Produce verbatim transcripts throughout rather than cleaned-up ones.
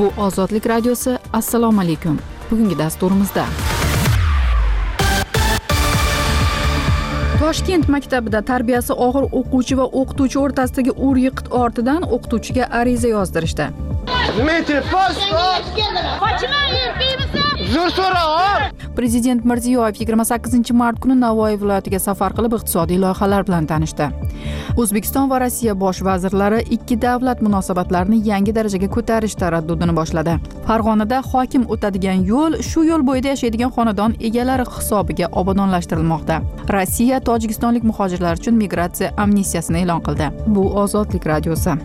Bu Ozodlik radiosi. Assalomu alaykum. Bugungi dasturimizda Toshkent maktabida tarbiyasi og'ir o'quvchi va o'qituvchi o'rtasidagi ur-yiqit ortidan o'qituvchiga ariza yozdirishdi. Prezident Mirziyoyev yigirma sakkizinchi mart kuni Navoiy viloyatiga safar qilib iqtisodiy loyihalar bilan tanishdi. O'zbekiston va Rossiya bosh vazirlari ikki davlat munosabatlarini yangi darajaga ko'tarish taraddudini boshladi. Farg'onada hokim o'tadigan yo'l shu yo'l bo'yida yashaydigan xonadon egalari hisobiga obodonlashtirilmoqda. Rossiya tojikistonlik muhojirlar uchun migratsiya amnistiyasini e'lon qildi. Bu Ozodlik radiosi.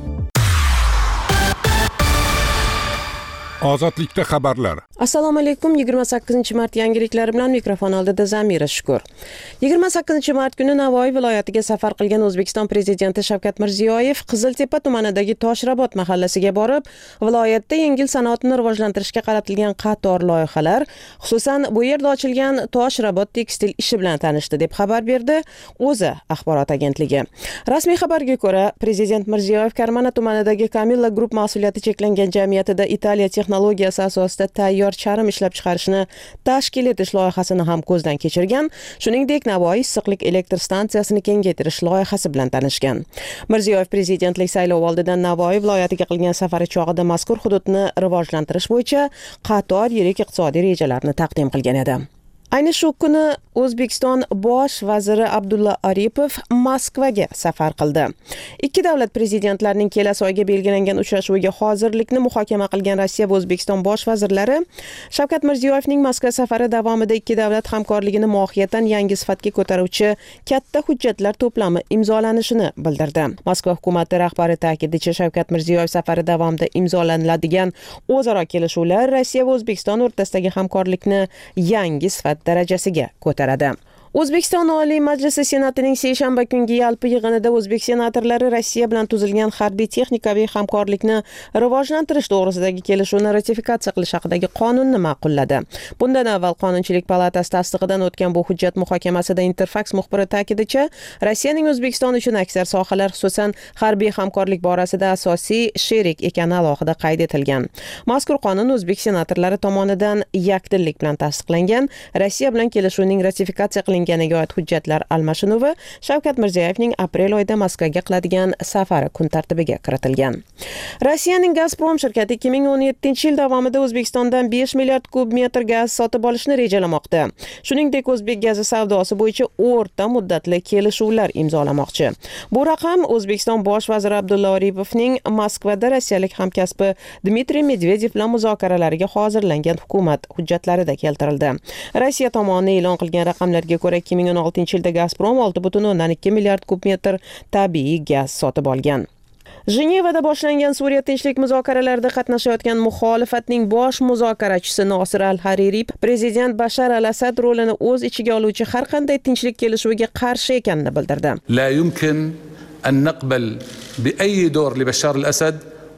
Ozodlikda xabarlar. Assalomu alaykum. yigirma sakkizinchi mart yangiliklari bilan mikrofon oldida Zamira Shukur. yigirma sakkizinchi mart kuni Navoiy viloyatiga safar qilgan O'zbekiston prezidenti Shavkat Mirziyoyev Qiziltepa tumanidagi Toshrabot mahallasiga borib, viloyatda yengil sanoatni rivojlantirishga qaratilgan qator loyihalar, xususan bu yerda ochilgan Toshrabot tekstil ishi bilan tanishdi deb xabar berdi O'zi axborot agentligi. Rasmiy xabarga ko'ra, prezident Mirziyoyev Karmana tumanidagi Camilla Group mas'uliyati cheklangan jamiyatida Italiya texnologiyasi asosida tayyor charim ishlab chiqarishni tashkil etish loyihasini ham ko'zdan kechirgan, shuningdek Navoiy issiqlik elektr stansiyasini kengaytirish loyihasi bilan tanishgan. Mirziyoyev prezidentlik saylovi oldidan Navoiy viloyatiga qilgan safari chog'ida mazkur hududni rivojlantirish bo'yicha qator yirik iqtisodiy rejalarni taqdim qilgan edi. Ayni shu kuni O'zbekiston bosh vaziri Abdulla Aripov Moskvaga safar qildi. Ikki davlat prezidentlarining kelasi oyga belgilangan uchrashuviga hozirlikni muhokama qilgan Rossiya va O'zbekiston bosh vazirlari Shavkat Mirziyoyevning Moskva safari davomida ikki davlat hamkorligini mohiyatan yangi sifatga ko'taruvchi katta hujjatlar to'plami imzolanishini bildirdi. Moskva hukumati rahbari ta'kidlashicha, Shavkat Mirziyoyev safari davomida imzolanadigan o'zaro kelishuvlar Rossiya va O'zbekiston o'rtasidagi hamkorlikni yangi sifat darajasiga ko'taradi. O'zbekiston Oliy Majlisi Senatining seshanba kungi yalpi yig'inida o'zbek senatorlari Rossiya bilan tuzilgan harbiy texnikaviy hamkorlikni rivojlantirish to'g'risidagi kelishuvni ratifikatsiya qilish haqidagi qonunni ma'qulladi. Bundan avval Qonunchilik palatasi tasdig'idan o'tgan bu hujjat muhokamasida Interfax muxbiri ta'kidlashicha, Rossiyaning O'zbekiston uchun aksar sohalar, xususan harbiy hamkorlik borasida asosiy sherik ekani alohida qayd etilgan. Mazkur qonun o'zbek senatorlari tomonidan yakdillik bilan tasdiqlangan. Rossiya bilan kelishuvning ratifikatsiya qilinganiga oid hujjatlar almashinuvi Shavkat Mirziyoyevning aprel oyida Moskvaga qiladigan safari kun tartibiga kiritilgan. Rossiyaning Gazprom shirkati ikki ming o'n yettinchi yil davomida O'zbekistondan besh milliard kub metr gaz sotib olishni rejalamoqda. Shuningdek, o'zbek gazi savdosi bo'yicha o'rta muddatli kelishuvlar imzolamoqchi. Bu raqam O'zbekiston bosh vaziri Abdulla Aripovning Moskvada rossiyalik hamkasbi Dmitriy Medvedev bilan muzokaralariga hozirlangan hukumat hujjatlarida keltirildi. Rossiya tomoni e'lon qilgan raqamlarga ko'ra ikki ming o'n oltinchi yilda Gazprom olti butun o'ndan ikki milliard kub metr tabiiy gaz sotib olgan. Jenevada boshlangan Suriya tinchlik muzokaralarida qatnashayotgan muxolifatning bosh muzokarachisi Nosir al-Hariri prezident Bashar al-Asad rolini o'z ichiga oluvchi har qanday tinchlik kelishuviga qarshi ekanini bildirdi. La yumkin an naqbal bi ayyi dor li Bashar al-Asad.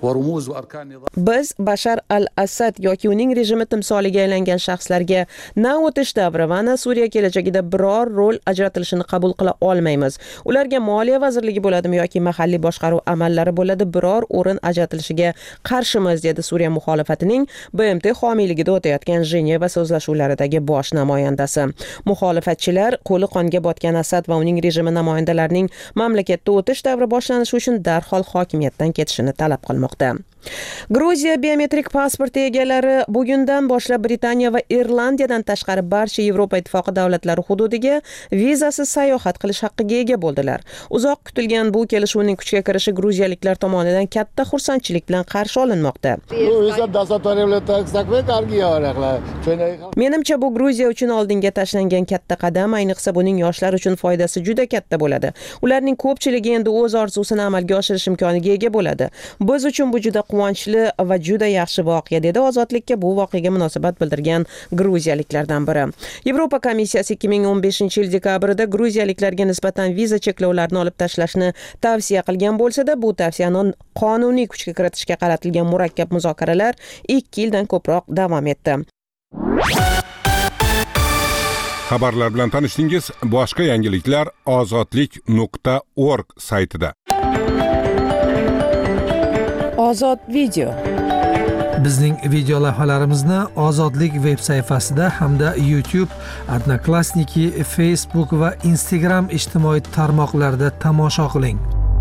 Biz Bashar al-Asad yoki uning rejimi timsoliga aylangan shaxslarga na o'tish davri va na Suriya kelajagida biror rol ajratilishini qabul qila olmaymiz. Ularga moliya vazirligi bo'ladimi yoki mahalliy boshqaruv amallari bo'ladi, biror o'rin ajratilishiga qarshimiz, dedi Suriya muxolifatining B M T homiyligida o'tayotgan Jeneva so'zlashuvlaridagi bosh namoyandasi. Muxolifatchilar qo'li qonga botgan Asad va uning rejimi namoyandalarining mamlakatda o'tish davri boshlanishi uchun darhol hokimiyatdan ketishini talab qilmoqda. Gruziya biometrik pasporti egalari bugundan boshlab Britaniya va Irlandiyadan tashqari barcha Yevropa ittifoqi davlatlari hududiga vizasiz sayohat qilish haqqiga ega bo'ldilar. Uzoq kutilgan bu kelishuvning kuchga kirishi gruziyaliklar tomonidan katta xursandchilik bilan qarshi olinmoqda. Menimcha bu Gruziya uchun oldinga tashlangan katta qadam, ayniqsa buning yoshlar uchun foydasi juda katta bo'ladi. Ularning ko'pchiligi endi o'z orzusini amalga oshirish imkoniga ega bo'ladi. Biz uchun bu juda quvonchli va juda yaxshi voqea, dedi ozodlikka bu voqeaga munosabat bildirgan gruziyaliklardan biri. Yevropa komissiyasi ikki ming o'n beshinchi yil dekabrida gruziyaliklarga nisbatan viza cheklovlarini olib tashlashni tavsiya qilgan bo'lsa-da, bu tavsiyani qonuniy kuchga kiritishga qaratilgan murakkab muzokaralar ikki yildan ko'proq davom etdi. Xabarlar bilan tanishdingiz. Boshqa yangiliklar ozodlik nuqta org saytida. Ozod video. Bizning video lavhalarimizni Ozodlik veb sayfasida hamda YouTube, Odnoklassniki, Facebook va Instagram ijtimoiy tarmoqlarida tomosha qiling.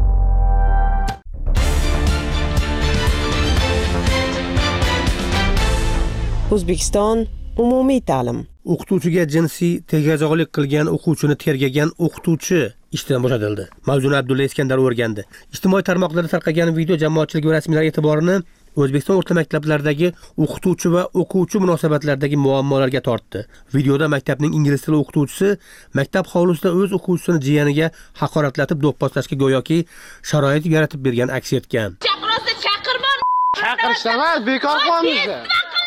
O'zbekiston umumiy ta'lim. O'qituvchiga jinsiy tegajog'lik qilgan o'quvchini tergagan o'qituvchi ishdan bo'shatildi. Mavzuni Abdulla Iskandar o'rgandi. Ijtimoiy tarmoqlarda tarqagan video jamoatchilik va rasmiylar e'tiborini O'zbekiston o'rta maktablaridagi o'qituvchi va o'quvchi munosabatlaridagi muammolarga tortdi. Videoda maktabning ingliz tili o'qituvchisi maktab hovlisida o'z o'quvchisini jiyaniga haqoratlatib do'pposlashga go'yoki sharoit yaratib bergan aks etgan. Chaqirsa chaqirma. Chaqirishdan emas, bekor qilamiz.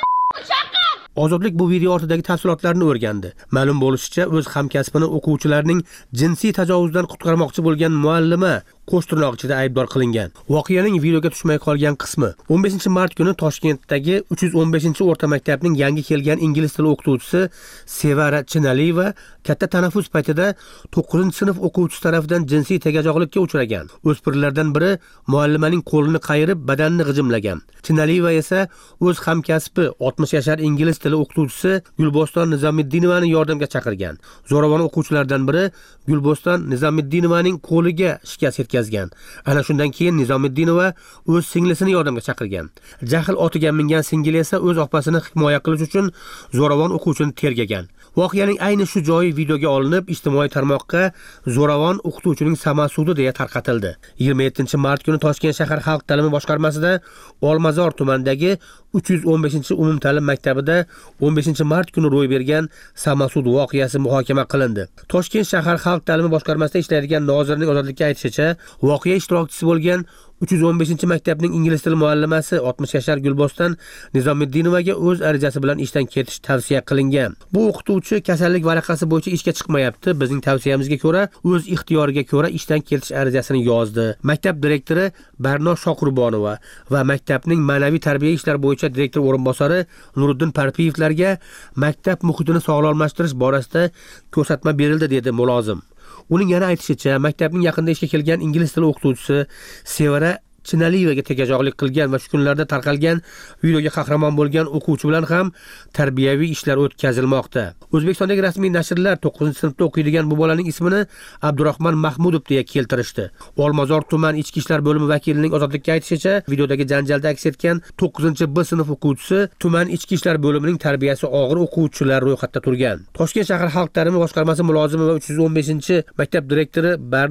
Ozodlik bu video ortidagi tafsilotlarni o'rgandi. Ma'lum bo'lishicha, o'z hamkasbini o'quvchilarning jinsiy tajovuzdan qutqarmoqchi bo'lgan muallima qo'sh tirnoq ichida aybdor qilingan. Voqeaning videoga tushmay qolgan qismi o'n beshinchi mart kuni Toshkentdagi uch yuz o'n beshinchi o'rta maktabning yangi kelgan ingliz tili o'qituvchisi Sevara Chinaliyeva katta tanaffus paytida to'qqizinchi sinf o'quvchisi tomonidan jinsiy tegajog'likka uchragan. O'spirinlardan biri muallimaning qo'lini qayirib, badanini g'ijimlagan. Chinaliyeva esa o'z hamkasbi oltmish yashar ingliz tili o'qituvchisi Gulboston Nizomiddinovani yordamga chaqirgan. Zo'ravon o'quvchilardan biri Gulboston Nizomiddinovaning qo'liga shikast yetkazgan. Ana shundan keyin Nizomiddinova o'z singlisini yordamga chaqirgan. Jahl otiga mingan singli esa o'z opasini himoya qilish uchun zo'ravon o'quvchini tergagan. Voqeaning ayni shu joyi videoga olinib, ijtimoiy tarmoqqa zo'ravon o'qituvchining samasudi deya tarqatildi. yigirma yettinchi mart kuni Toshkent shahar xalq ta'limi boshqarmasida Olmazor tumanidagi uch yuz o'n beshinchi umumta'lim maktabida o'n beshinchi mart kuni ro'y bergan samasud voqeasi muhokama qilindi. Toshkent shahar xalq ta'limi boshqarmasida ishlaydigan nozirning Ozodlikka aytishicha, voqea ishtirokchisi bo'lgan uch yuz o'n beshinchi maktabning ingliz tili muallimasi oltmish yashar Gulboston Nizomiddinovaga o'z arizasi bilan ishdan ketish tavsiya qilingan. Bu o'qituvchi kasallik varaqasi bo'yicha ishga chiqmayapti. Bizning tavsiyamizga ko'ra o'z ixtiyoriga ko'ra ishdan ketish arizasini yozdi. Maktab direktori Barno Shoqurbonova va maktabning ma'naviy tarbiya ishlari bo'yicha direktor o'rinbosari Nuriddin Parpiyevlarga maktab muhitini sog'lomlashtirish borasida ko'rsatma berildi, dedi mulozim. Uning yana aytishicha, maktabning yaqinda ishga kelgan ingliz tili o'qituvchisi Sevara Chinaliyevaga tegajog'lik qilgan va shu kunlarda tarqalgan videoga qahramon bo'lgan o'quvchi bilan ham tarbiyaviy ishlar o'tkazilmoqda. O'zbekistondagi rasmiy nashrlar to'qqizinchi sinfda o'qiydigan bu bolaning ismini Abdurahmon Mahmudov deya keltirishdi. Olmazor tuman ichki ishlar bo'limi vakilining Ozodlikka aytishicha, videodagi janjalda aks etgan to'qqizinchi B sinf o'quvchisi tuman ichki ishlar bo'limining tarbiyasi og'ir o'quvchilar ro'yxatda turgan. Toshkent shahar xalq ta'limi boshqarmasi mulozimi va uch yuz o'n beshinchi maktab direktori